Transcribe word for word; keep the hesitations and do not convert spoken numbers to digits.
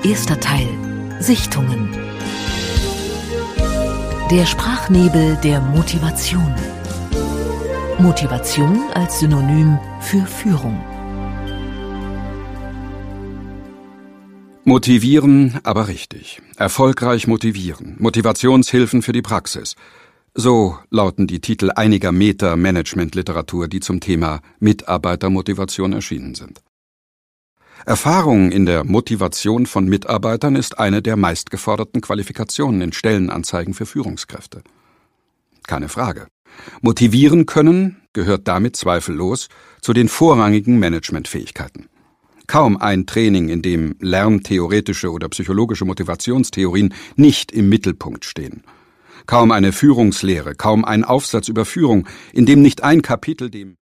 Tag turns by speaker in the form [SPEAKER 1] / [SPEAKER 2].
[SPEAKER 1] Erster Teil. Sichtungen. Der Sprachnebel der Motivation. Motivation als Synonym für Führung.
[SPEAKER 2] Motivieren, aber richtig. Erfolgreich motivieren. Motivationshilfen für die Praxis. So lauten die Titel einiger Meta-Management-Literatur, die zum Thema Mitarbeitermotivation erschienen sind. Erfahrung in der Motivation von Mitarbeitern ist eine der meistgeforderten Qualifikationen in Stellenanzeigen für Führungskräfte. Keine Frage. Motivieren können gehört damit zweifellos zu den vorrangigen Managementfähigkeiten. Kaum ein Training, in dem lerntheoretische oder psychologische Motivationstheorien nicht im Mittelpunkt stehen. Kaum eine Führungslehre, kaum ein Aufsatz über Führung, in dem nicht ein Kapitel dem